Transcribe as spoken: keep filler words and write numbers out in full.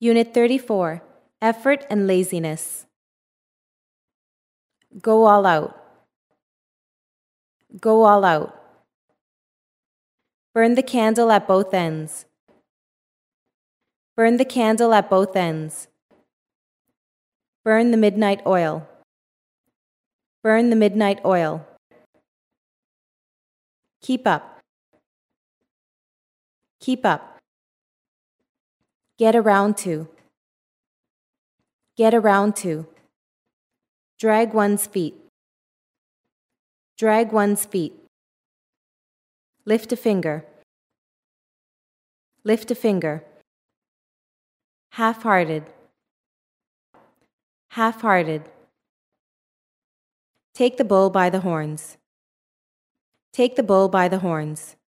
Unit thirty-four, Effort and Laziness. Go all out. Go all out. Burn the candle at both ends. Burn the candle at both ends. Burn the midnight oil. Burn the midnight oil. Keep up. Keep up. Get around to. Get around to. Drag one's feet. Drag one's feet. Lift a finger. Lift a finger. Half-hearted. Half-hearted. Take the bull by the horns. Take the bull by the horns.